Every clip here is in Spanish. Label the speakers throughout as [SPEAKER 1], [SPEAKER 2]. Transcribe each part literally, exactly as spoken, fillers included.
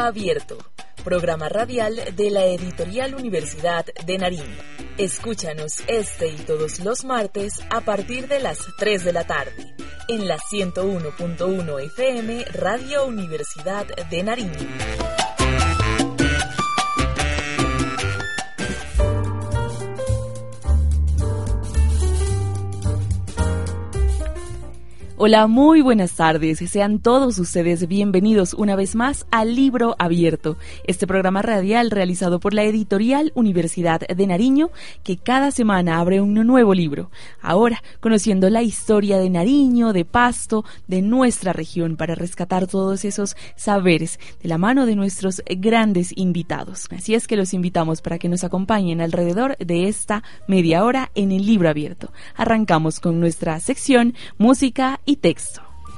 [SPEAKER 1] Abierto, programa radial de la Editorial Universidad de Nariño. Escúchanos este y todos los martes a partir de las tres de la tarde en la ciento uno punto uno F M Radio Universidad de Nariño.
[SPEAKER 2] Hola, muy buenas tardes. Sean todos ustedes bienvenidos una vez más a Libro Abierto, este programa radial realizado por la Editorial Universidad de Nariño, que cada semana abre un nuevo libro. Ahora, conociendo la historia de Nariño, de Pasto, de nuestra región, para rescatar todos esos saberes de la mano de nuestros grandes invitados. Así es que los invitamos para que nos acompañen alrededor de esta media hora en el Libro Abierto. Arrancamos con nuestra sección Música y Texto.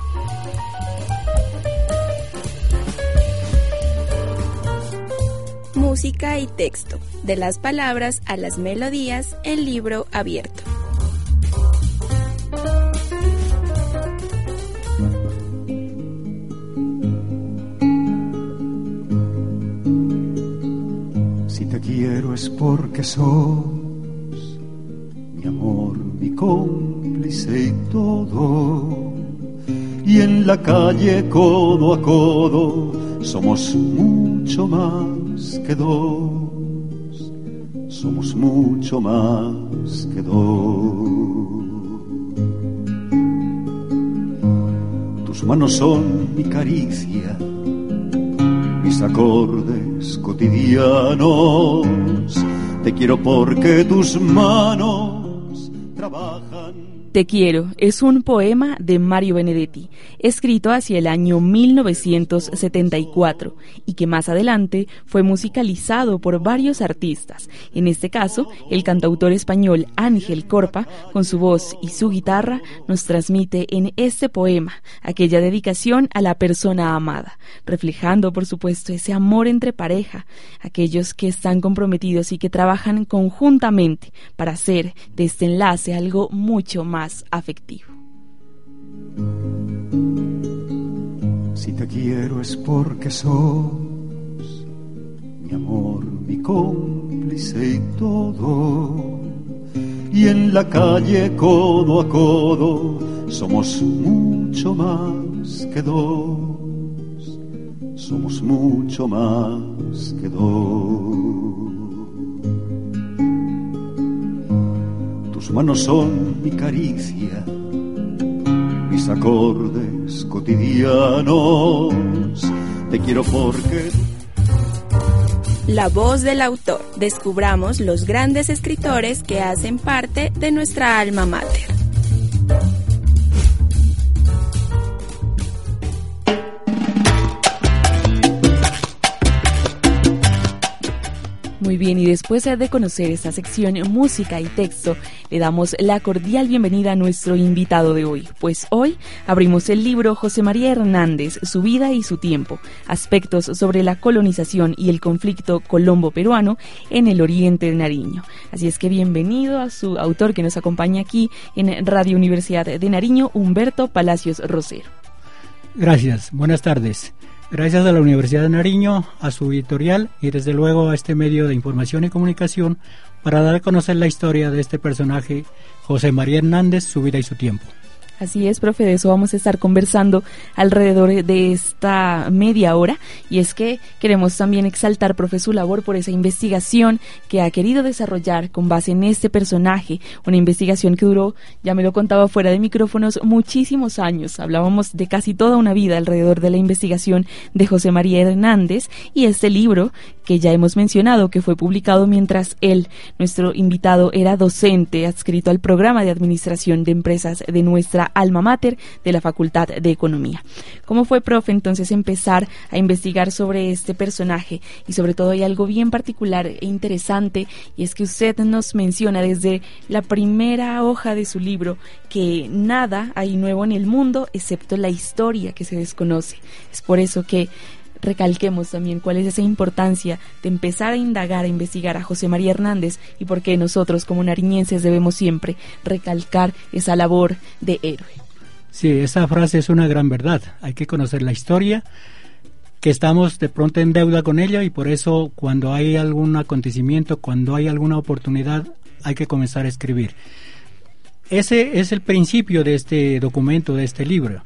[SPEAKER 3] Música y texto, de las palabras a las melodías en Libro Abierto.
[SPEAKER 4] Si te quiero es porque sos mi amor, mi cómplice y todo, y en la calle codo a codo somos mucho más que dos, somos mucho más que dos. Tus manos son mi caricia, mis acordes cotidianos, te quiero porque tus manos trabajan.
[SPEAKER 2] Te quiero es un poema de Mario Benedetti, escrito hacia el año mil novecientos setenta y cuatro y que más adelante fue musicalizado por varios artistas. En este caso, el cantautor español Ángel Corpa, con su voz y su guitarra, nos transmite en este poema aquella dedicación a la persona amada, reflejando, por supuesto, ese amor entre pareja, aquellos que están comprometidos y que trabajan conjuntamente para hacer de este enlace algo mucho más afectivo.
[SPEAKER 4] Si te quiero es porque sos mi amor, mi cómplice y todo, y en la calle codo a codo somos mucho más que dos, somos mucho más que dos. Tus manos son mi caricia, mis acordes cotidianos, te quiero porque...
[SPEAKER 3] La voz del autor. Descubramos los grandes escritores que hacen parte de nuestra alma mater.
[SPEAKER 2] Muy bien, y después de conocer esta sección Música y Texto, le damos la cordial bienvenida a nuestro invitado de hoy, pues hoy abrimos el libro José María Hernández, Su vida y su tiempo, aspectos sobre la colonización y el conflicto colombo-peruano en el oriente de Nariño. Así es que bienvenido a su autor que nos acompaña aquí en Radio Universidad de Nariño, Humberto Palacios Rosero.
[SPEAKER 5] Gracias, buenas tardes. Gracias a la Universidad de Nariño, a su editorial y desde luego a este medio de información y comunicación para dar a conocer la historia de este personaje, José María Hernández, su vida y su tiempo.
[SPEAKER 2] Así es, profe, de eso vamos a estar conversando alrededor de esta media hora, y es que queremos también exaltar, profe, su labor por esa investigación que ha querido desarrollar con base en este personaje, una investigación que duró, ya me lo contaba fuera de micrófonos, muchísimos años. Hablábamos de casi toda una vida alrededor de la investigación de José María Hernández, y este libro que ya hemos mencionado, que fue publicado mientras él, nuestro invitado, era docente adscrito al programa de administración de empresas de nuestra alma mater de la Facultad de Economía. ¿Cómo fue, profe, entonces empezar a investigar sobre este personaje? Y sobre todo hay algo bien particular e interesante, y es que usted nos menciona desde la primera hoja de su libro que nada hay nuevo en el mundo excepto la historia que se desconoce. Es por eso que recalquemos también cuál es esa importancia de empezar a indagar, a investigar a José María Hernández, y por qué nosotros como nariñenses debemos siempre recalcar esa labor de héroe.
[SPEAKER 5] Sí, esa frase es una gran verdad. Hay que conocer la historia que estamos de pronto en deuda con ella, y por eso cuando hay algún acontecimiento, cuando hay alguna oportunidad, hay que comenzar a escribir. Ese es el principio de este documento, de este libro.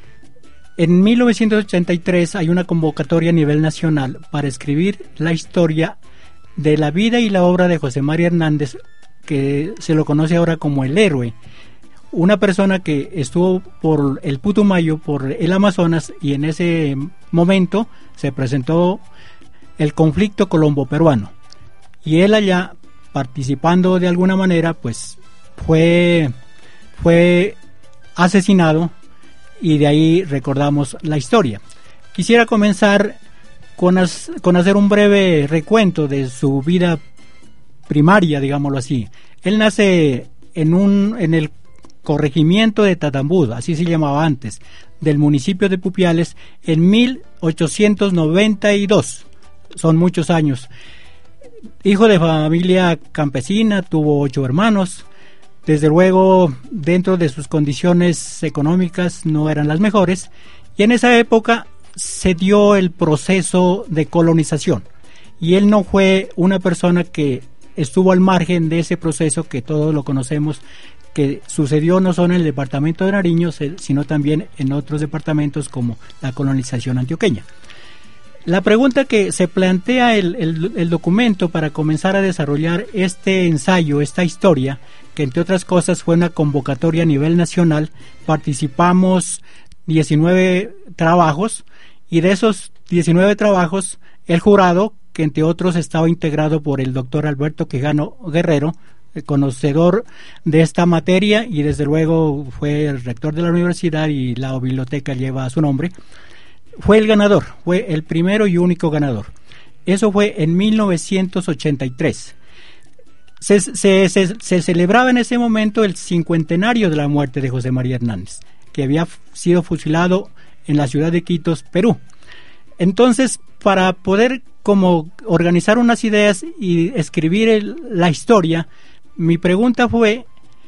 [SPEAKER 5] En mil novecientos ochenta y tres hay una convocatoria a nivel nacional para escribir la historia de la vida y la obra de José María Hernández, que se lo conoce ahora como el héroe. Una persona que estuvo por el Putumayo, por el Amazonas, y en ese momento se presentó el conflicto colombo-peruano. Y él allá, participando de alguna manera, pues fue, fue asesinado, y de ahí recordamos la historia. Quisiera comenzar con, as, con hacer un breve recuento de su vida primaria, digámoslo así. Él nace en, un, en el corregimiento de Tatambud, así se llamaba antes, del municipio de Pupiales, en mil ochocientos noventa y dos. Son muchos años. Hijo de familia campesina, tuvo ocho hermanos. Desde luego, dentro de sus condiciones económicas no eran las mejores, y en esa época se dio el proceso de colonización, y él no fue una persona que estuvo al margen de ese proceso, que todos lo conocemos, que sucedió no solo en el departamento de Nariño, sino también en otros departamentos como la colonización antioqueña. La pregunta que se plantea el, el, el documento para comenzar a desarrollar este ensayo, esta historia, que entre otras cosas fue una convocatoria a nivel nacional, participamos diecinueve trabajos, y de esos diecinueve trabajos, el jurado, que entre otros estaba integrado por el doctor Alberto Quijano Guerrero, conocedor de esta materia, y desde luego fue el rector de la universidad y la biblioteca lleva su nombre, fue el ganador, fue el primero y único ganador. Eso fue en mil novecientos ochenta y tres. Se, se, se, se celebraba en ese momento el cincuentenario de la muerte de José María Hernández, que había sido fusilado en la ciudad de Quitos, Perú. Entonces, para poder como organizar unas ideas y escribir el, la historia, mi pregunta fue,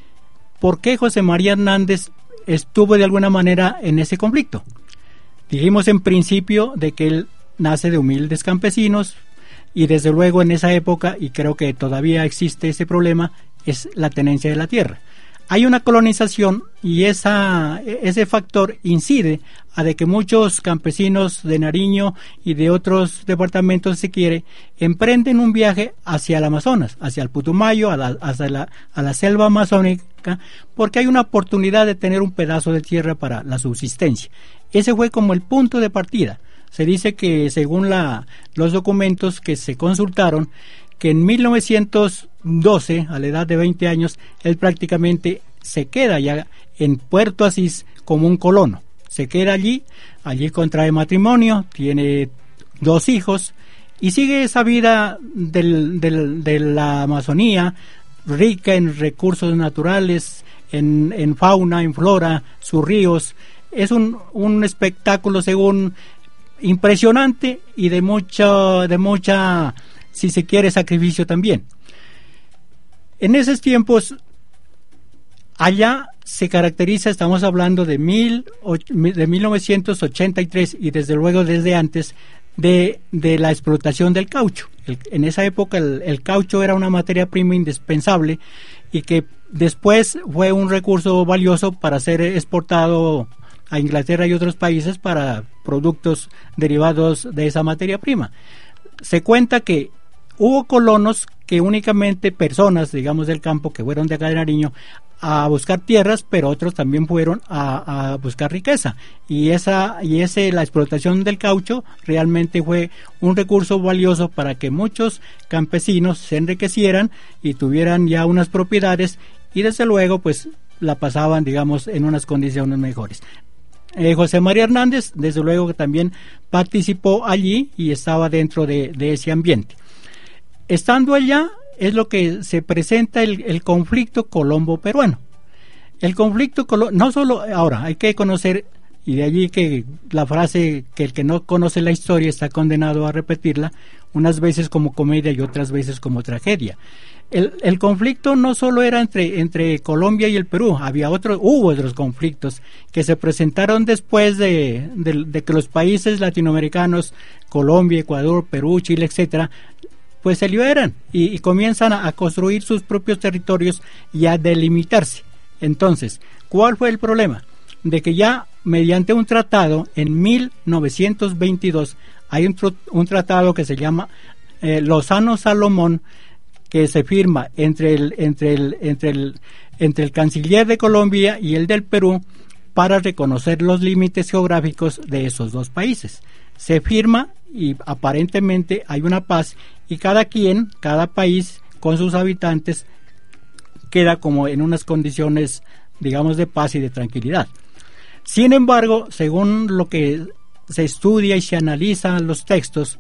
[SPEAKER 5] ¿por qué José María Hernández estuvo de alguna manera en ese conflicto? Dijimos en principio de que él nace de humildes campesinos, y desde luego en esa época, y creo que todavía existe ese problema, es la tenencia de la tierra. Hay una colonización, y esa, ese factor incide a de que muchos campesinos de Nariño y de otros departamentos, si quiere, emprenden un viaje hacia el Amazonas, hacia el Putumayo, a la, hacia la, a la selva amazónica, porque hay una oportunidad de tener un pedazo de tierra para la subsistencia. Ese fue como el punto de partida. Se dice que según la, los documentos que se consultaron, que en mil novecientos doce, a la edad de veinte años, él prácticamente se queda ya en Puerto Asís como un colono. Se queda allí, allí contrae matrimonio, tiene dos hijos y sigue esa vida del, del, de la Amazonía, rica en recursos naturales, en, en fauna, en flora, sus ríos. Es un, un espectáculo, según, impresionante y de mucha, de mucha, si se quiere, sacrificio también. En esos tiempos, allá se caracteriza, estamos hablando de, mil, de mil novecientos ochenta y tres, y desde luego desde antes, de, de la explotación del caucho. El, en esa época el, el caucho era una materia prima indispensable, y que después fue un recurso valioso para ser exportado a Inglaterra y otros países para productos derivados de esa materia prima. Se cuenta que hubo colonos que únicamente personas, digamos, del campo, que fueron de acá de Nariño a buscar tierras, pero otros también fueron a, a buscar riqueza, y esa y ese la explotación del caucho realmente fue un recurso valioso para que muchos campesinos se enriquecieran y tuvieran ya unas propiedades, y desde luego pues la pasaban, digamos, en unas condiciones mejores. Eh, José María Hernández, desde luego que también participó allí y estaba dentro de, de ese ambiente. Estando allá es lo que se presenta el, el conflicto colombo-peruano. El conflicto, no solo, ahora hay que conocer, y de allí que la frase que el que no conoce la historia está condenado a repetirla, unas veces como comedia y otras veces como tragedia. El, el conflicto no solo era entre, entre Colombia y el Perú, había otros, hubo otros conflictos que se presentaron después de, de, de que los países latinoamericanos, Colombia, Ecuador, Perú, Chile, etcétera, pues se liberan y, y comienzan a, a construir sus propios territorios y a delimitarse. Entonces, ¿cuál fue el problema? De que ya mediante un tratado en mil novecientos veintidós hay un, un tratado que se llama eh, Lozano-Salomón, que se firma entre el, entre el, entre el, entre el canciller de Colombia y el del Perú para reconocer los límites geográficos de esos dos países. Se firma y aparentemente hay una paz y cada quien, cada país con sus habitantes queda como en unas condiciones, digamos, de paz y de tranquilidad. Sin embargo, según lo que se estudia y se analiza los textos,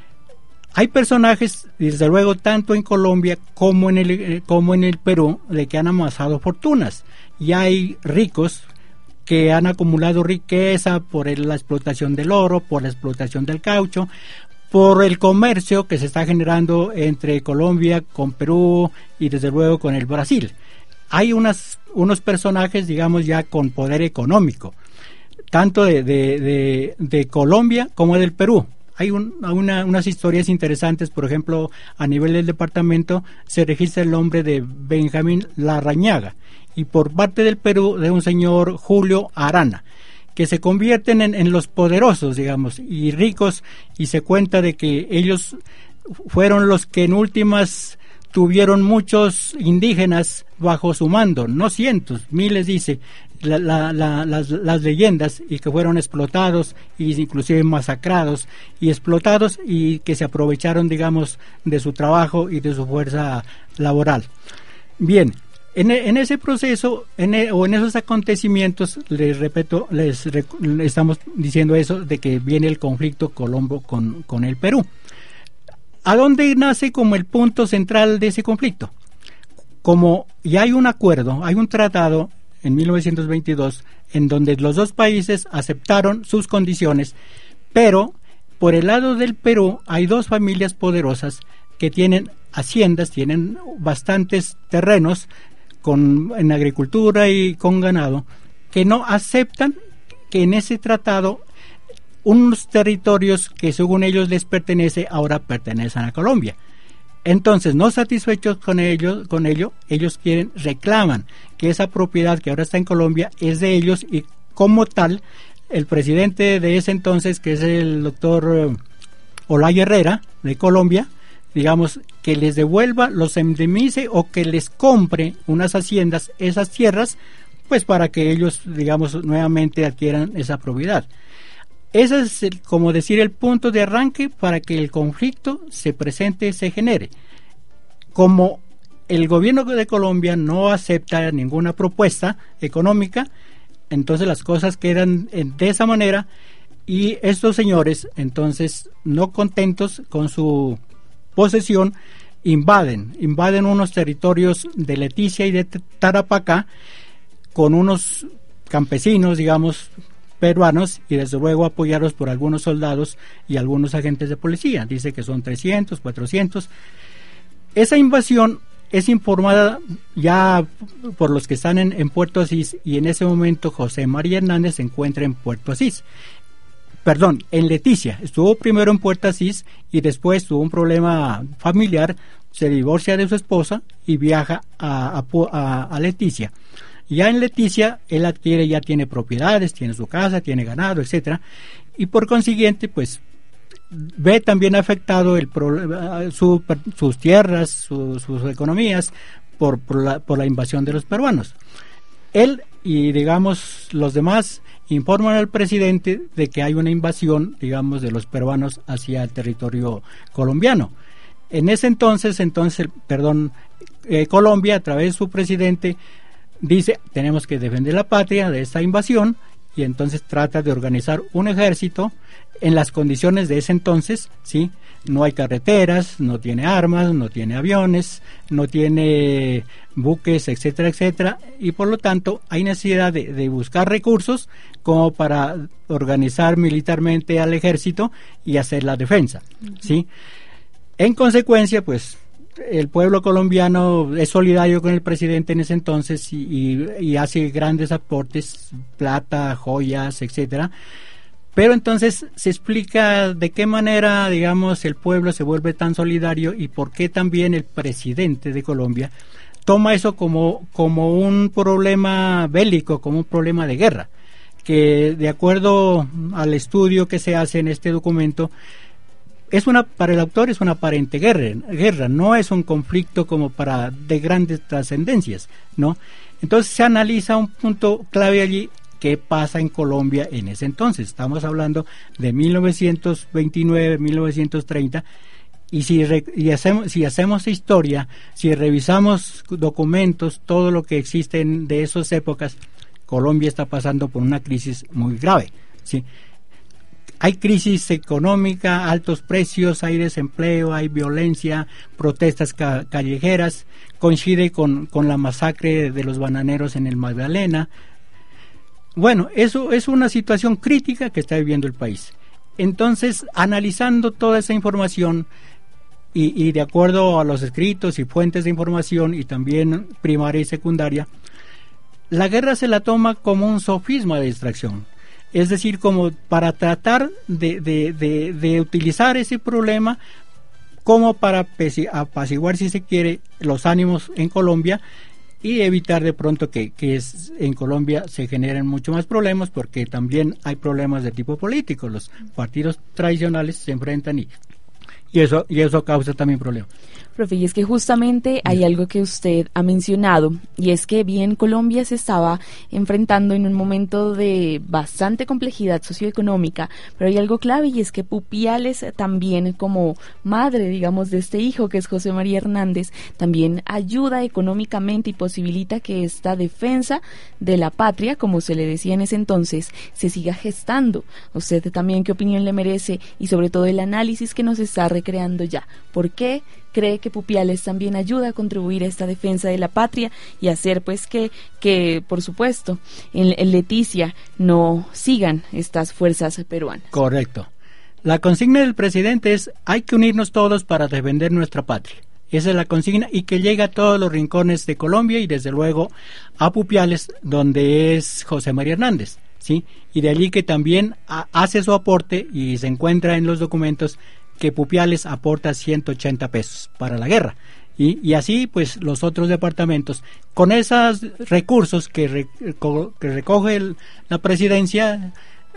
[SPEAKER 5] hay personajes, desde luego, tanto en Colombia como en el, como en el Perú, de que han amasado fortunas. Y hay ricos que han acumulado riqueza por el, la explotación del oro, por la explotación del caucho, por el comercio que se está generando entre Colombia con Perú y desde luego con el Brasil. Hay unas, unos personajes, digamos, ya con poder económico, tanto de, de, de, de Colombia como del Perú. Hay un, una, unas historias interesantes, por ejemplo, a nivel del departamento se registra el nombre de Benjamín Larrañaga y por parte del Perú de un señor Julio Arana, que se convierten en, en los poderosos, digamos, y ricos, y se cuenta de que ellos fueron los que en últimas tuvieron muchos indígenas bajo su mando, no cientos, miles dice la, la, la, las, las leyendas, y que fueron explotados y inclusive masacrados y explotados y que se aprovecharon, digamos, de su trabajo y de su fuerza laboral. Bien, en, en ese proceso en, o en esos acontecimientos, les repito, les, les estamos diciendo eso de que viene el conflicto Colombo con, con el Perú. ¿A dónde nace como el punto central de ese conflicto? Como ya hay un acuerdo, hay un tratado en mil novecientos veintidós en donde los dos países aceptaron sus condiciones, pero por el lado del Perú hay dos familias poderosas que tienen haciendas, tienen bastantes terrenos con, en agricultura y con ganado, que no aceptan que en ese tratado unos territorios que según ellos les pertenece ahora pertenecen a Colombia. Entonces, no satisfechos con ello, con ello, ellos quieren, reclaman que esa propiedad que ahora está en Colombia es de ellos, y como tal, el presidente de ese entonces, que es el doctor Olaya Herrera de Colombia, digamos, que les devuelva, los indemnice o que les compre unas haciendas, esas tierras, pues para que ellos, digamos, nuevamente adquieran esa propiedad. Ese es, el, como decir, el punto de arranque para que el conflicto se presente, se genere. Como el gobierno de Colombia no acepta ninguna propuesta económica, entonces las cosas quedan de esa manera, y estos señores, entonces, no contentos con su posesión, invaden, invaden unos territorios de Leticia y de Tarapacá con unos campesinos, digamos, peruanos, y desde luego apoyados por algunos soldados y algunos agentes de policía. Dice que son trescientos, cuatrocientos. Esa invasión es informada ya por los que están en, en Puerto Asís, y en ese momento José María Hernández se encuentra en Puerto Asís. Perdón, en Leticia. Estuvo primero en Puerto Asís y después tuvo un problema familiar, se divorcia de su esposa y viaja a, a, a, a Leticia. Ya en Leticia, él adquiere, ya tiene propiedades, tiene su casa, tiene ganado, etcétera, y por consiguiente, pues, ve también afectado el problema, su, sus tierras, su, sus economías, por, por, la, por la invasión de los peruanos. Él y, digamos, los demás informan al presidente de que hay una invasión, digamos, de los peruanos hacia el territorio colombiano. En ese entonces, entonces, perdón, eh, Colombia, a través de su presidente, dice, tenemos que defender la patria de esta invasión, y entonces trata de organizar un ejército en las condiciones de ese entonces, ¿sí? No hay carreteras, no tiene armas, no tiene aviones, no tiene buques, etcétera, etcétera, y por lo tanto hay necesidad de, de buscar recursos como para organizar militarmente al ejército y hacer la defensa, ¿sí? En consecuencia, pues, el pueblo colombiano es solidario con el presidente en ese entonces y, y, y hace grandes aportes, plata, joyas, etcétera. Pero entonces se explica de qué manera, digamos, el pueblo se vuelve tan solidario y por qué también el presidente de Colombia toma eso como, como un problema bélico, como un problema de guerra, que de acuerdo al estudio que se hace en este documento, es una, para el autor es una aparente guerra, guerra, no es un conflicto como para de grandes trascendencias, ¿no? Entonces se analiza un punto clave allí, qué pasa en Colombia en ese entonces. Estamos hablando de mil novecientos veintinueve, mil novecientos treinta, y si, re, y hacemos, si hacemos historia, si revisamos documentos, todo lo que existe en, de esas épocas, Colombia está pasando por una crisis muy grave, ¿sí? Hay crisis económica, altos precios, hay desempleo, hay violencia, protestas ca callejeras, coincide con, con la masacre de los bananeros en el Magdalena. Bueno, eso es una situación crítica que está viviendo el país. Entonces, analizando toda esa información y, y de acuerdo a los escritos y fuentes de información y también primaria y secundaria, la guerra se la toma como un sofisma de distracción. Es decir, como para tratar de, de, de, de utilizar ese problema como para apaciguar, si se quiere, los ánimos en Colombia y evitar de pronto que, que es, en Colombia se generen mucho más problemas, porque también hay problemas de tipo político. Los partidos tradicionales se enfrentan y, y, eso, y eso causa también problemas.
[SPEAKER 2] Profe, y es que justamente hay algo que usted ha mencionado, y es que bien Colombia se estaba enfrentando en un momento de bastante complejidad socioeconómica, pero hay algo clave, y es que Pupiales también, como madre, digamos, de este hijo que es José María Hernández, también ayuda económicamente y posibilita que esta defensa de la patria, como se le decía en ese entonces, se siga gestando. ¿Usted también qué opinión le merece? Y sobre todo el análisis que nos está recreando ya. ¿Por qué cree que Pupiales también ayuda a contribuir a esta defensa de la patria y hacer pues que, que por supuesto, en, en Leticia no sigan estas fuerzas peruanas?
[SPEAKER 5] Correcto. La consigna del presidente es: hay que unirnos todos para defender nuestra patria. Esa es la consigna, y que llega a todos los rincones de Colombia y desde luego a Pupiales, donde es José María Hernández, ¿sí? Y de allí que también a, hace su aporte, y se encuentra en los documentos que Pupiales aporta ciento ochenta pesos para la guerra, y, y así pues los otros departamentos, con esos recursos que, re, que recoge el, la presidencia,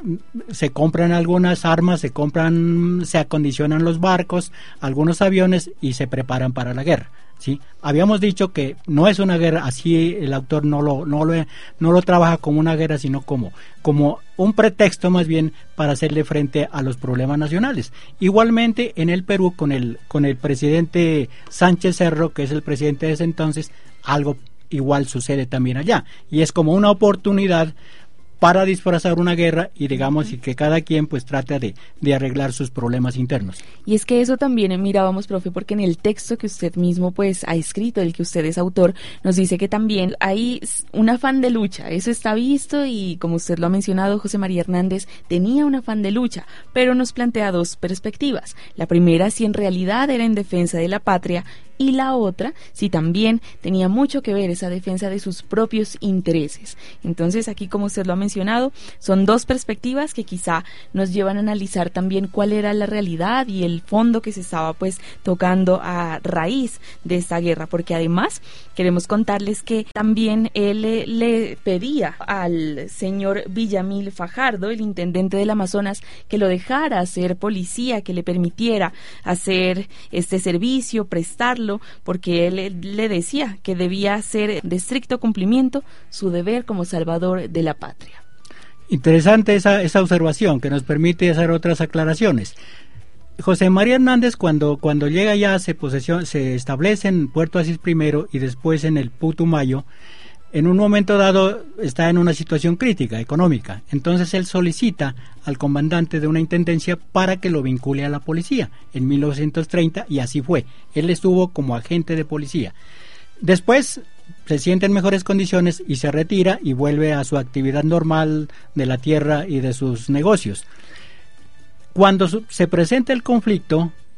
[SPEAKER 5] se compran algunas armas, se compran, se acondicionan los barcos, algunos aviones, y se preparan para la guerra, ¿sí? Habíamos dicho que no es una guerra, así el autor no lo, no lo, no lo trabaja como una guerra, sino como, como un pretexto más bien para hacerle frente a los problemas nacionales. Igualmente en el Perú, con el, con el presidente Sánchez Cerro, que es el presidente de ese entonces, algo igual sucede también allá, y es como una oportunidad para disfrazar una guerra y digamos y que cada quien pues trata de, de arreglar sus problemas internos.
[SPEAKER 2] Y es que eso también mirábamos, profe, porque en el texto que usted mismo pues ha escrito, del que usted es autor, nos dice que también hay un afán de lucha, eso está visto, y como usted lo ha mencionado, José María Hernández tenía un afán de lucha, pero nos plantea dos perspectivas. La primera, si en realidad era en defensa de la patria, y la otra, si también tenía mucho que ver esa defensa de sus propios intereses. Entonces aquí, como usted lo ha mencionado, son dos perspectivas que quizá nos llevan a analizar también cuál era la realidad y el fondo que se estaba pues tocando a raíz de esta guerra, porque además queremos contarles que también él le, le pedía al señor Villamil Fajardo, el intendente del Amazonas, que lo dejara hacer policía, que le permitiera hacer este servicio, prestarlo, porque él le decía que debía hacer de estricto cumplimiento su deber como salvador de la patria.
[SPEAKER 5] Interesante esa, esa observación, que nos permite hacer otras aclaraciones. José María Hernández, cuando, cuando llega ya, se, posesión, se establece en Puerto Asís primero y después en el Putumayo. En un momento dado está en una situación crítica, económica. Entonces él solicita al comandante de una intendencia para que lo vincule a la policía en mil novecientos treinta, y así fue. Él estuvo como agente de policía. Después se siente en mejores condiciones y se retira y vuelve a su actividad normal de la tierra y de sus negocios. Cuando se presenta el conflicto,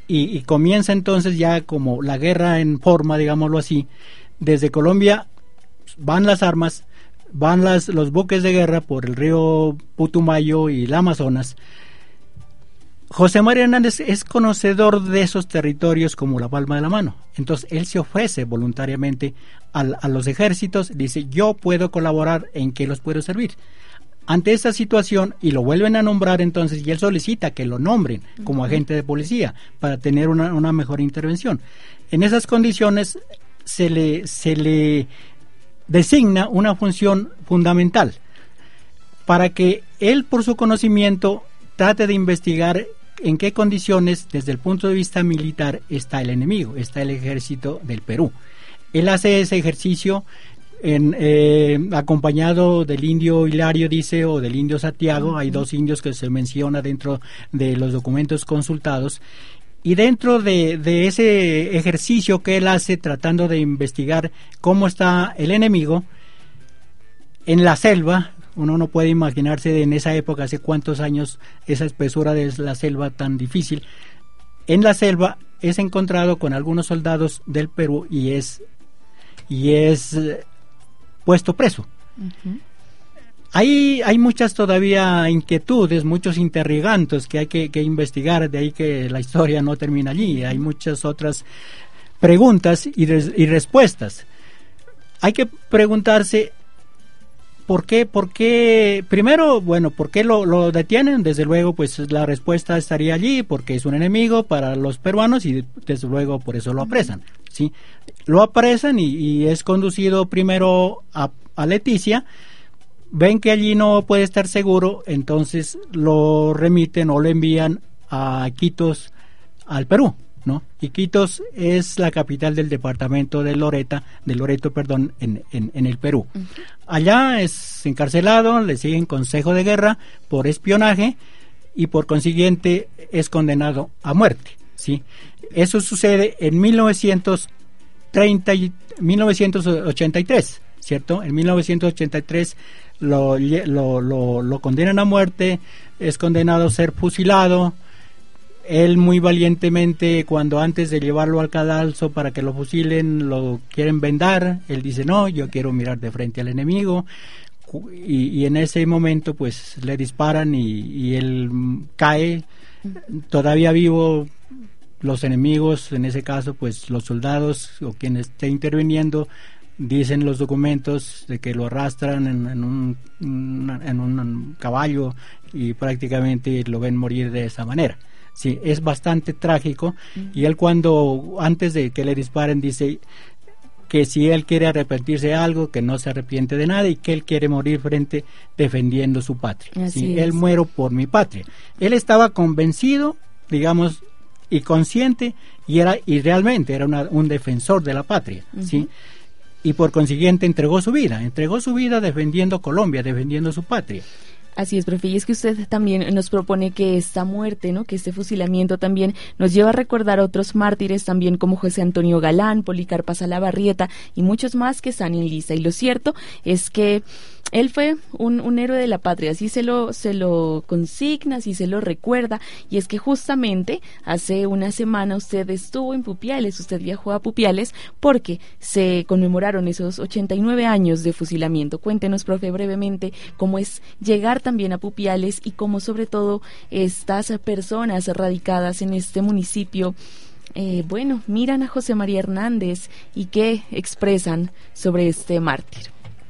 [SPEAKER 5] y, y comienza entonces ya como la guerra en forma, digámoslo así. Desde Colombia van las armas, van las, los buques de guerra por el río Putumayo y el Amazonas. José María Hernández es conocedor de esos territorios como la palma de la mano. Entonces él se ofrece voluntariamente al, a los ejércitos, dice, yo puedo colaborar, ¿en qué los puedo servir? Ante esta situación, y lo vuelven a nombrar entonces, y él solicita que lo nombren como agente de policía para tener una, una mejor intervención. En esas condiciones se le, se le designa una función fundamental para que él, por su conocimiento, trate de investigar en qué condiciones, desde el punto de vista militar, está el enemigo, está el ejército del Perú. Él hace ese ejercicio En, eh, acompañado del indio Hilario, dice, o del indio Santiago. Hay dos indios que se menciona dentro de los documentos consultados, y dentro de, de ese ejercicio que él hace tratando de investigar cómo está el enemigo en la selva, uno no puede imaginarse en esa época, hace cuántos años, esa espesura de la selva tan difícil. En la selva es encontrado con algunos soldados del Perú y es y es puesto preso. Uh-huh. Hay, hay muchas todavía inquietudes, muchos interrogantes que hay que, que investigar, de ahí que la historia no termina allí. Hay muchas otras preguntas y, res, y respuestas. Hay que preguntarse por qué, por qué, primero, bueno, por qué lo, lo detienen. Desde luego, pues la respuesta estaría allí, porque es un enemigo para los peruanos y desde luego por eso lo apresan. ¿Sí? Lo apresan y, y es conducido primero a, a Leticia. Ven que allí no puede estar seguro, entonces lo remiten o lo envían a Iquitos, al Perú, ¿no? Iquitos es la capital del departamento de Loreta, de Loreto, perdón, en, en, en el Perú. Uh-huh. Allá es encarcelado, le siguen consejo de guerra por espionaje y por consiguiente es condenado a muerte, ¿sí? Eso sucede en mil novecientos treinta y, mil novecientos ochenta y tres, ¿cierto? En mil novecientos ochenta y tres lo, lo, lo, lo condenan a muerte, es condenado a ser fusilado. Él muy valientemente, cuando antes de llevarlo al cadalso para que lo fusilen, lo quieren vendar, él dice, no, yo quiero mirar de frente al enemigo. Y, y en ese momento pues le disparan y, y él cae, todavía vivo. Los enemigos, en ese caso, pues los soldados o quien esté interviniendo, dicen los documentos de que lo arrastran en, en, un, en un caballo y prácticamente lo ven morir de esa manera. Sí, es bastante trágico. Uh-huh. Y él, cuando antes de que le disparen, dice que si él quiere arrepentirse de algo, que no se arrepiente de nada y que él quiere morir frente defendiendo su patria. Sí, él muero por mi patria. Él estaba convencido, digamos, y consciente, y era y realmente era una, un defensor de la patria, uh-huh. ¿sí? Y por consiguiente entregó su vida, entregó su vida defendiendo Colombia, defendiendo su patria.
[SPEAKER 2] Así es, profe, y es que usted también nos propone que esta muerte, ¿no?, que este fusilamiento también nos lleva a recordar a otros mártires también como José Antonio Galán, Policarpa Salabarrieta y muchos más que están en lista. Y lo cierto es que él fue un, un héroe de la patria, así se lo, se lo consigna, así se lo recuerda, y es que justamente hace una semana usted estuvo en Pupiales, usted viajó a Pupiales porque se conmemoraron esos ochenta y nueve años de fusilamiento. Cuéntenos, profe, brevemente cómo es llegar también a Pupiales y cómo sobre todo estas personas radicadas en este municipio, eh, bueno, miran a José María Hernández y qué expresan sobre este mártir.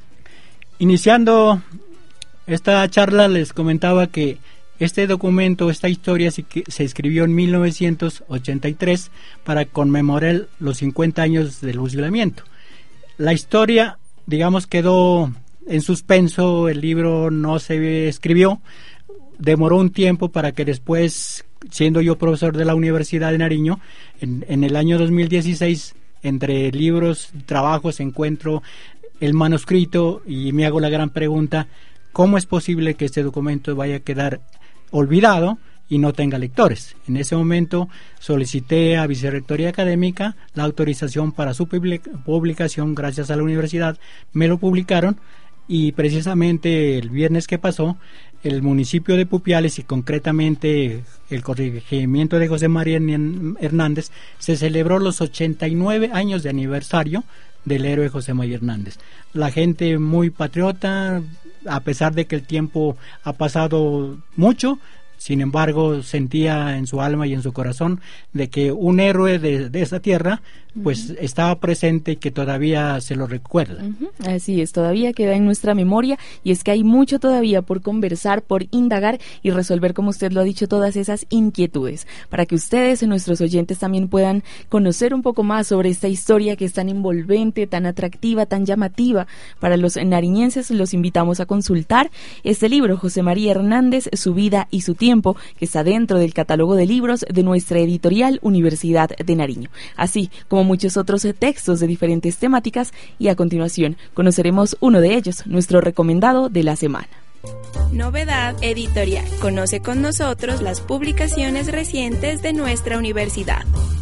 [SPEAKER 5] Iniciando esta charla les comentaba que este documento, esta historia se escribió en mil novecientos ochenta y tres para conmemorar los cincuenta años del fusilamiento. La historia, digamos, quedó en suspenso, el libro no se escribió, demoró un tiempo para que después, siendo yo profesor de la Universidad de Nariño, en, en el año dos mil dieciséis, entre libros, trabajos, encuentro el manuscrito y me hago la gran pregunta, ¿cómo es posible que este documento vaya a quedar olvidado y no tenga lectores? En ese momento solicité a Vicerrectoría Académica la autorización para su publicación, gracias a la universidad me lo publicaron y precisamente el viernes que pasó el municipio de Pupiales y concretamente el corregimiento de José María Hernández se celebró los ochenta y nueve años de aniversario del héroe José María Hernández. La gente muy patriota, a pesar de que el tiempo ha pasado mucho, sin embargo sentía en su alma y en su corazón de que un héroe de, de esa tierra pues uh-huh. estaba presente y que todavía se lo recuerda.
[SPEAKER 2] Uh-huh. Así es, todavía queda en nuestra memoria, y es que hay mucho todavía por conversar, por indagar y resolver, como usted lo ha dicho, todas esas inquietudes, para que ustedes, nuestros oyentes, también puedan conocer un poco más sobre esta historia que es tan envolvente, tan atractiva, tan llamativa. Para los nariñenses los invitamos a consultar este libro, José María Hernández, su vida y su tiempo, que está dentro del catálogo de libros de nuestra editorial Universidad de Nariño, así como muchos otros textos de diferentes temáticas, y a continuación conoceremos uno de ellos, nuestro recomendado de la semana.
[SPEAKER 3] Novedad editorial. Conoce con nosotros las publicaciones recientes de nuestra universidad.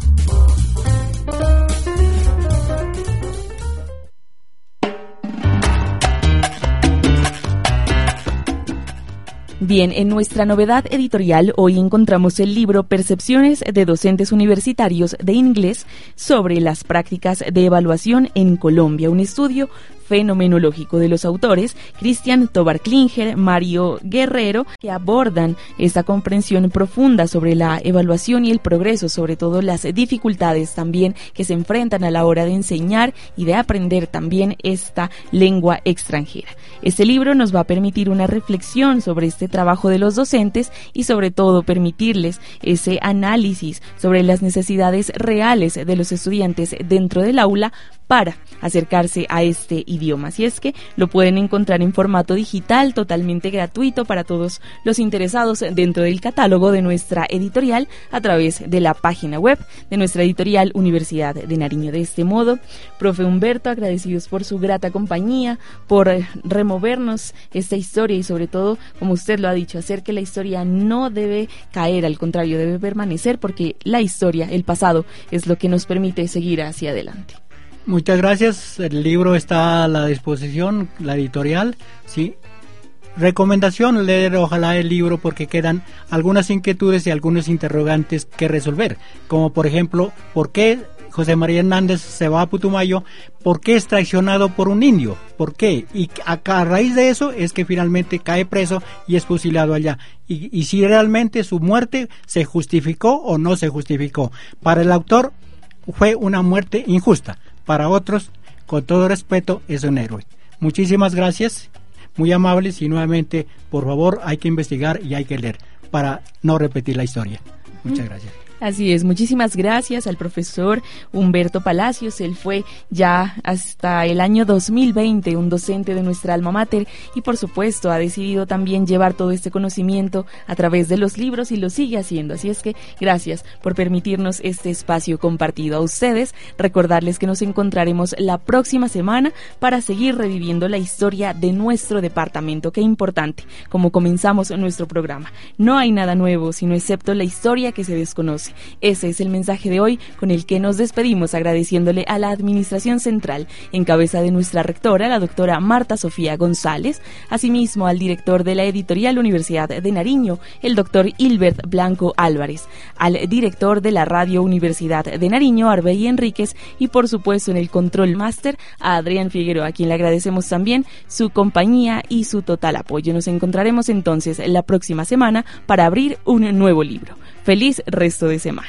[SPEAKER 2] Bien, en nuestra novedad editorial hoy encontramos el libro Percepciones de docentes universitarios de inglés sobre las prácticas de evaluación en Colombia, un estudio fenomenológico de los autores Cristian Tovar Klinger, Mario Guerrero, que abordan esta comprensión profunda sobre la evaluación y el progreso, sobre todo las dificultades también que se enfrentan a la hora de enseñar y de aprender también esta lengua extranjera. Este libro nos va a permitir una reflexión sobre este trabajo de los docentes y sobre todo permitirles ese análisis sobre las necesidades reales de los estudiantes dentro del aula para acercarse a este idioma. Así es que lo pueden encontrar en formato digital, totalmente gratuito para todos los interesados dentro del catálogo de nuestra editorial a través de la página web de nuestra editorial Universidad de Nariño. De este modo, profe Humberto, agradecidos por su grata compañía, por removernos esta historia y sobre todo, como usted lo ha dicho, hacer que la historia no debe caer, al contrario, debe permanecer, porque la historia, el pasado, es lo que nos permite seguir hacia adelante.
[SPEAKER 5] Muchas gracias, el libro está a la disposición, la editorial, sí. Recomendación, leer ojalá el libro porque quedan algunas inquietudes y algunos interrogantes que resolver, como por ejemplo, ¿por qué José María Hernández se va a Putumayo? ¿Por qué es traicionado por un indio? ¿Por qué? Y a, a raíz de eso es que finalmente cae preso y es fusilado allá. Y, y si realmente su muerte se justificó o no se justificó. Para el autor fue una muerte injusta. Para otros, con todo respeto, es un héroe. Muchísimas gracias, muy amables, y nuevamente, por favor, hay que investigar y hay que leer para no repetir la historia. Muchas gracias.
[SPEAKER 2] Así es, muchísimas gracias al profesor Humberto Palacios. Él fue ya hasta el año dos mil veinte un docente de nuestra alma mater y por supuesto ha decidido también llevar todo este conocimiento a través de los libros y lo sigue haciendo. Así es que gracias por permitirnos este espacio compartido. A ustedes, recordarles que nos encontraremos la próxima semana para seguir reviviendo la historia de nuestro departamento. Qué importante, como comenzamos nuestro programa. No hay nada nuevo, sino excepto la historia que se desconoce. Ese es el mensaje de hoy con el que nos despedimos, agradeciéndole a la Administración Central, en cabeza de nuestra rectora, la doctora Marta Sofía González, asimismo al director de la Editorial Universidad de Nariño, el doctor Hilbert Blanco Álvarez, al director de la Radio Universidad de Nariño, Arbey Enríquez, y por supuesto en el Control Master, a Adrián Figueroa, a quien le agradecemos también su compañía y su total apoyo. Nos encontraremos entonces la próxima semana para abrir un nuevo libro. Feliz resto de semana.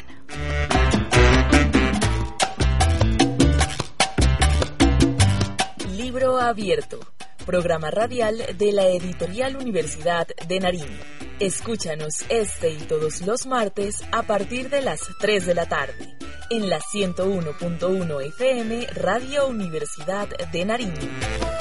[SPEAKER 1] Libro abierto. Programa radial de la Editorial Universidad de Nariño. Escúchanos este y todos los martes a partir de las tres de la tarde en la ciento uno punto uno F M Radio Universidad de Nariño.